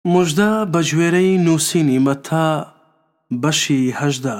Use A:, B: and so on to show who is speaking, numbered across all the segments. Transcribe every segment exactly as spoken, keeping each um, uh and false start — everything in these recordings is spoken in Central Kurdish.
A: موژدە بە گوێرەی نووسینی مەتا بەشی هەژدە.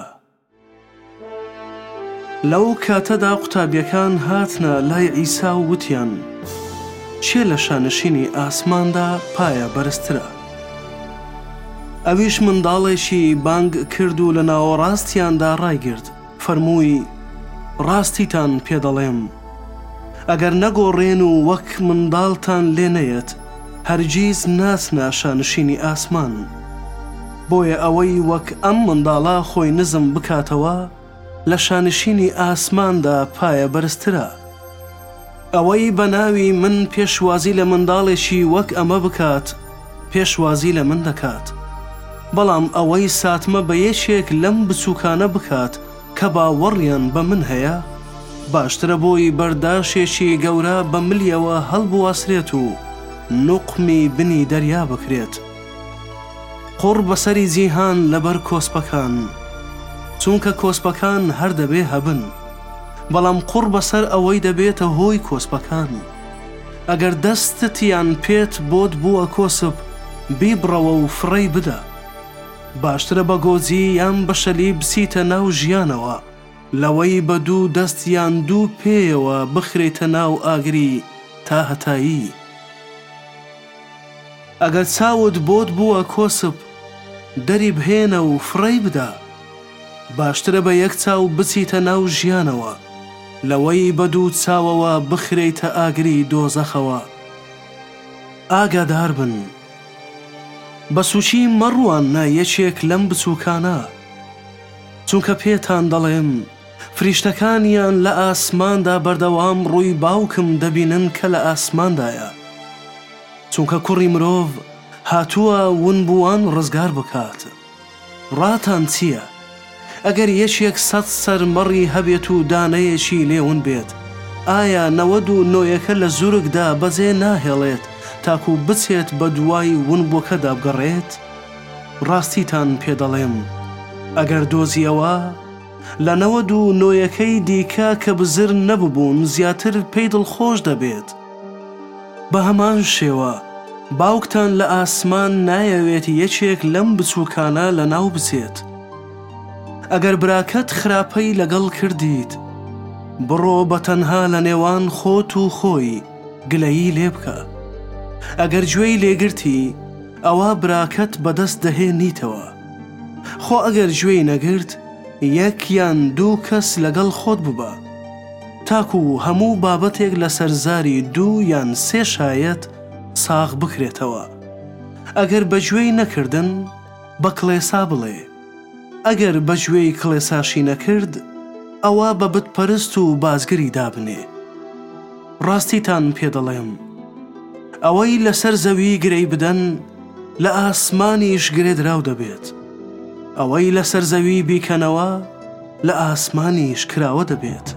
A: لەو کاتەدا قوتابیەکان هاتنە لای عیسا و وتیان: چێ لە شانشینی ئاسماندا پایە بەرزترە؟ ئەویش منداڵێکی بانگ کرد و لە ناوەڕاستیاندا ڕایگرت، فەرمووی: ڕاستیتان پێ دەڵێم، ئەگەر نەگۆڕێن و وەک منداڵتان لێ نەیەت، هەرگیز ناچنە شانشینی ئاسمان. بۆیە ئەوەی وەک ئەم منداڵە خۆی نزم بکاتەوە لە شانشینی ئاسماندا پایە بەرزترە. ئەوەی بە ناوی من پێشوازی لە منداڵێکی وەک ئەمە بکات، پێشوازی لە من دەکات. بەڵام ئەوەی ساتمە بە یەکێک لەم بچووکانە بکات کە باوەڕیان بە من هەیە، باشترە بۆی بەرداشێکی گەورە بە ملیەوە هەڵبواسرێت و نوقمی بنی دەریا بکرێت. قوڕ بەسەری جیهان لەبەر کۆسپەکان، چونکە کۆسپەکان هەر دەبێ هەبن، بەڵام قوڕ بەسەر ئەوەی دەبێتە هۆی کۆسپەکان. ئەگەر دەستتیان پێت بۆت بووە کۆسپ، بیبڕەوە و فڕەی بدە. باشترە بە گۆجی یان بە شەلی بچیتە ناو ژیانەوە، لەوەی بە دوو دەست یان دوو پێیەوە بخرێتە ناو ئاگری تا هەتایی. ئەگەر چاوت بۆت بووە کۆسپ، دەری بهێنە و فڕەی بدە. باشترە بە یەک چاو بچیتە ناو ژیانەوە، لەوەی بە دوو چاوەوە بخرێتە ئاگری دۆزەخەوە. ئاگادار بن، بە سوچی مەڕوانە یەکێک لەم بچووکانە، چونکە پێتان دەڵێم فریشتەکانیان لە ئاسماندا بەردەوام ڕووی باوکم دەبینن کە لە ئاسماندایە. چونکە کوڕی مرۆڤ هاتووە ونبووان ڕزگار بکات. ڕاتان چییە؟ ئەگەر یەکێک سەد سەرمەڕی هەبێت و دانەیەکی لێون بێت، ئایا نەوەد و نۆیەکە لە زورگدا بەجێ ناهێڵێت تاکو بچێت بە دوای ونبووەکەدا بگەڕێت؟ ڕاستیتان پێ دەڵێم، ئەگەر دۆزیەوە لە نەوەد و نۆیەکەی دیکە کە بزر نەببوون زیاتر پێی دڵخۆش دەبێت. بە هەمان شێوە باوکتان لە ئاسمان نایەوێت یەکێک لەم بچووکانە لە ناو بچێت. ئەگەر براکەت خراپەی لەگەڵ کردیت، بڕۆ بە تەنها لە نێوان خۆت و خۆی گلەیی لێ بکە. ئەگەر گوێی لێگرتی، ئەوە براکەت بەدەست دەهێنیتەوە. خۆ ئەگەر گوێی نەگرت، یەک یان دوو کەس لەگەڵ خۆت ببە، تاکو هەموو بابەتێک لە سەرزاری دوو یان سێ شایەت ساغ بکرێتەوە. ئەگەر بەگوێی نەکردن، بە کڵێسا بڵێ. ئەگەر بەگوێی کڵێساشی نەکرد، ئەوە بە بتپەرست و بازگری دابنێ. ڕاستیتان پێ دەڵێم، ئەوەی لەسەر زەوی گرەی بدەن، لە ئاسمانیش گرێدراو دەبێت. ئەوەی لەسەر زەوی بیکەنەوە، لە ئاسمانیش کراوە دەبێت.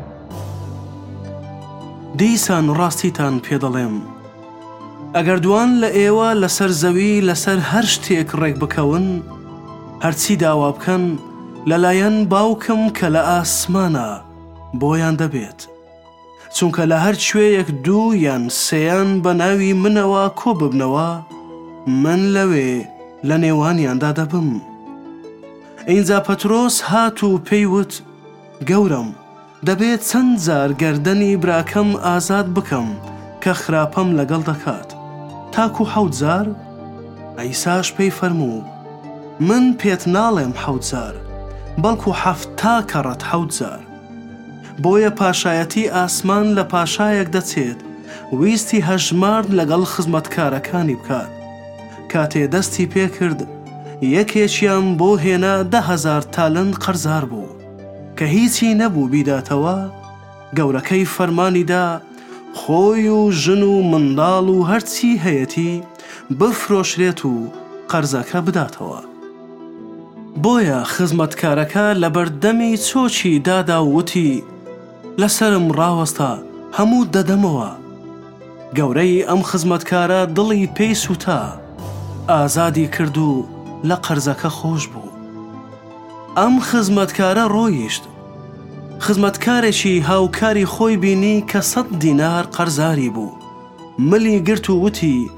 A: دیسان ڕاستیتان پێ دەڵێم، ئەگەر دوان لە ئێوە لەسەر زەوی لەسەر هەر شتێک ڕێک بکەون، هەرچی داوا بکەن لەلایەن باوکم کە لە ئاسمانە بۆیان دەبێت. چونکە لە هەر کوێیەک دوو یان سێیان بە ناوی منەوە کۆ ببنەوە، من لەوێ لە نێوانیاندا دەبم. ئینجا پەترۆس هات و پێیوت: گەورم، دەبێت چەند جار گەردەنی براکەم ئازاد بکەم کە خراپەم لەگەڵ دەکات؟ تاکو حەوت جار؟ عیساش پێی فەرموو: من پێت ناڵێم حەوت جار، بەڵکو حەفتا کەڕەت حەوت جار. بۆیە پاشایەتی ئاسمان لە پاشایەک دەچێت ویستی هەژمارد لەگەڵ خزمەتکارەکانی بکات. کاتێ دەستی پێکرد، یەکێکیان بۆ هێنا دە هەزار تالنت قەرزار بوو، کە هیچی نەبوو بیداتەوە. گەورەکەی فەرمانیدا خۆی و ژن و منداڵ و هەرچی هەیەتی بفرۆشرێت و قەرزەکە بداتەوە. بۆیە خزمەتکارەکە لە بەردەمی چۆچی دادا و وتی: لەسرم ڕاوەستە، هەموو دەدەمەوە. گەورەی ئەم خزمەتکارە دڵی پێی سوتا، ئازادی کرد و لە قەرزەکە خۆش بوو. ئەم خزمەتکارە ڕۆیشت، خزمەتکارێکی هاوکاری خۆی بینی کە سەد دینار قەرزاری بوو. ملی گرت و وتی: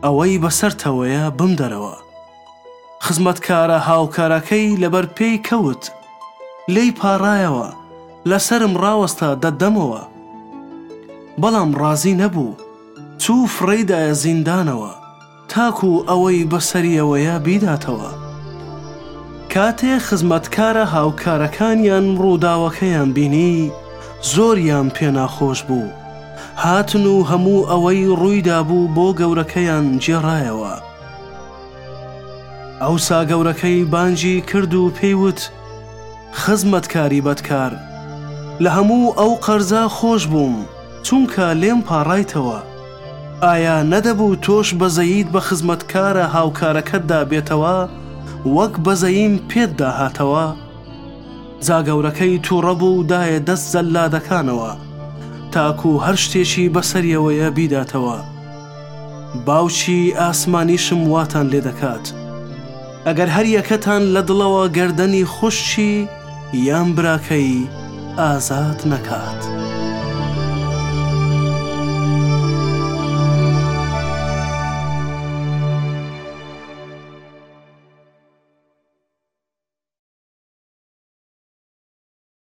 A: ئەوەی بەسەرتەوەیە بم دەرەوە. خزمەتکارە هاوکارەکەی لەبەر پێی کەوت، لێی پاڕایەوە، لەسرم ڕاوەستە دەدەمەوە. بەڵام ڕازی نەبوو، چوو فڕێدایە زیندانەوە تاکو ئەوەی بەسەریەوەیە بیداتەوە. کاتێ خزمەتکارە هاوکارەکانیان ڕووداوەکەیان بینی، زۆریان پێناخۆش بوو، هاتن و هەموو ئەوەی ڕوویدا بوو بۆ گەورەکەیان جێڕایەوە. ئەوسا گەورەکەی بانجی کرد و پێیوت: خزمەتکاری بەدکار، لە هەموو ئەو قەرزە خۆش بووم چونکە لێم پاڕایتەوە. ئایا نەدەبوو تۆش بەزەییت بە خزمەتکارە هاوکارەکەتدا بێتەوە وەک بەزەییم پێت داهاتەوە؟ جا گەورەکەی تووڕە بوو دایە دەست زەلادەکانەوە تاکو هەر شتێکی بەسەریەوەیە بیداتەوە. باوکی ئاسمانیشم واتان لێ دەکات، ئەگەر هەر یەکەتان لە دڵەوە گەردەنی خوشتی یان براکەی ئازاد نەکات.